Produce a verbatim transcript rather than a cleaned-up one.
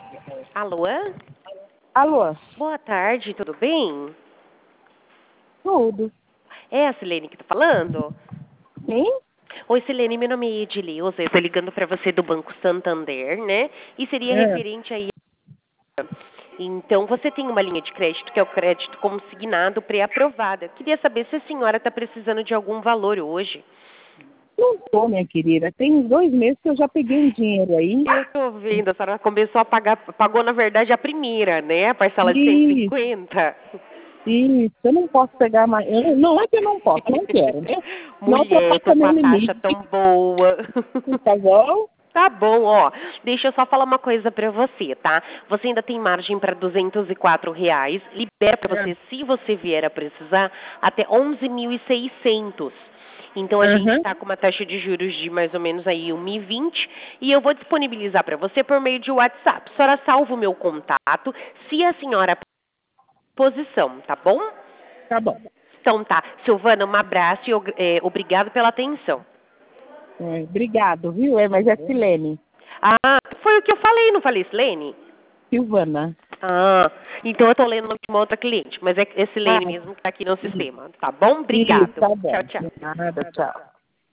Alô? Alô? Boa tarde, tudo bem? Tudo. É a Silene que tá falando? Sim? Oi, Silene, meu nome é Edileuza, eu tô ligando pra você do Banco Santander, né? E seria É. referente aí. Então, você tem uma linha de crédito que é o crédito consignado pré-aprovada. Queria saber se a senhora está precisando de algum valor hoje. Não tô, minha querida. Tem uns dois meses que eu já peguei um dinheiro aí. Eu tô vendo, a senhora começou a pagar, pagou na verdade a primeira, né? A parcela de cento e Isso, cinquenta. isso. Eu não posso pegar mais. Eu, não é que eu não posso, eu não quero, né? Não Mulher, tô ultrapassa com meu a taxa limite. tão boa. Tá bom? Tá bom, ó. Deixa eu só falar uma coisa pra você, tá? Você ainda tem margem para duzentos e quatro reais. Libera pra É. você, se você vier a precisar, até onze mil e seiscentos. Então a gente Aham. tá com uma taxa de juros de mais ou menos aí um e vinte e eu vou disponibilizar pra você por meio de WhatsApp. A senhora salva o meu contato, se a senhora posição, tá bom? Tá bom. Então tá. Silvana, um abraço e og- eh, obrigado pela atenção. É, obrigado, viu? É, mas é Silene. Ah, foi o que eu falei, não falei, Silene? Silvana. Ah, então eu tô lendo o nome de uma outra cliente, mas é esse Ah, Lane mesmo que tá aqui no isso. sistema. Tá bom? Isso, Obrigado. tá Tchau, bom. tchau. De nada, tchau.